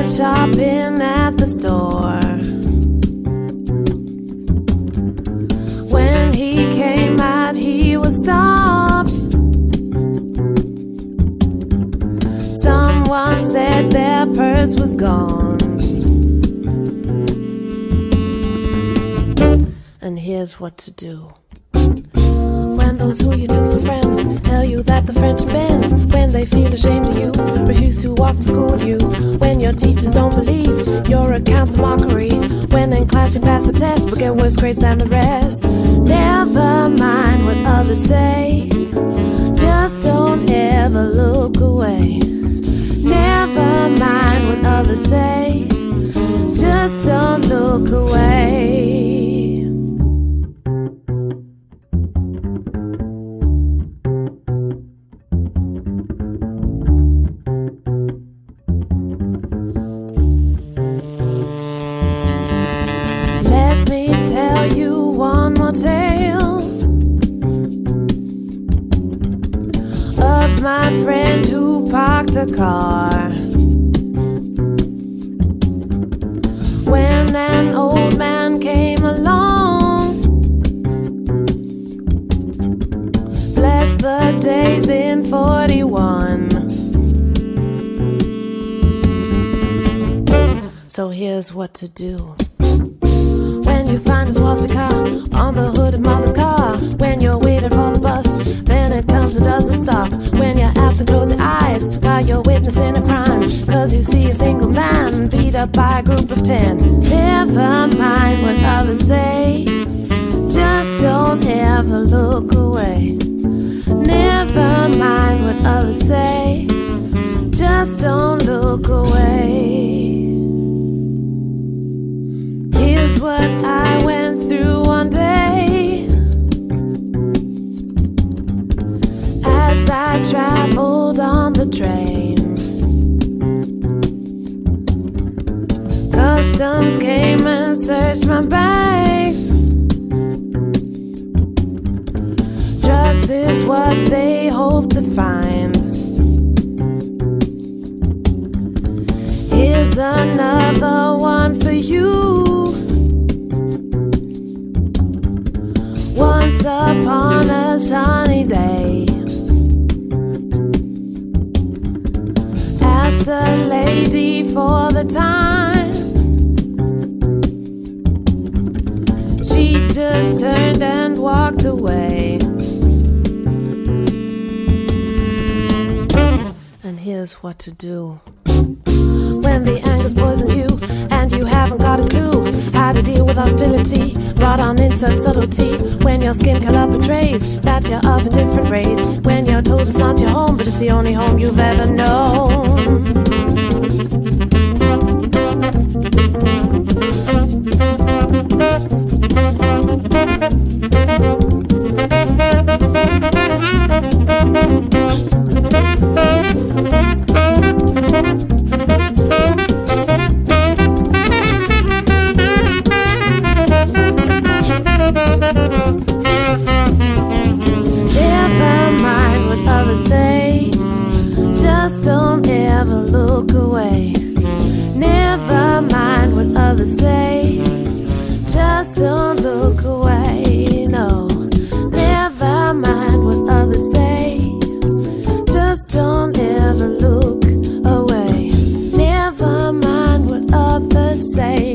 shopping at the store. When he came out, he was stopped. Someone said their purse was gone. And here's what to do. When those who you took for friends tell you that the friendship ends, when they feel ashamed of you, refuse to walk to school with you, when your teachers don't believe your account's a mockery, when in class you pass the test but get worse grades than the rest. Never mind what others say, just don't ever look away. Never mind what others say, just don't look away. My friend who parked a car when an old man came along. Bless the days in 41. So here's what to do. When you find a swastika on the hood of mother's car, when you're waiting for the bus, then it comes and doesn't stop. When you're asked to close your eyes while you're witnessing a crime, cause you see a single man beat up by a group of 10. Never mind what others say, just don't ever look away. Never mind what others say, just don't look away. Here's what I went through one day as I traveled on the train. Customs came and searched my bags. Drugs is what they hope to find. Here's another one for you. Once upon a sunny day, asked a lady for the time. She just turned and walked away. And here's what to do. When the anger's poisoned you and you haven't got a clue how to deal with hostility brought on insert subtlety, when your skin color betrays that you're of a different race, when you're told it's not your home but it's the only home you've ever known. Never mind what others say, just don't ever look away. Never mind what others say, just don't look away. No, never mind what others say, just don't ever look away. Never mind what others say.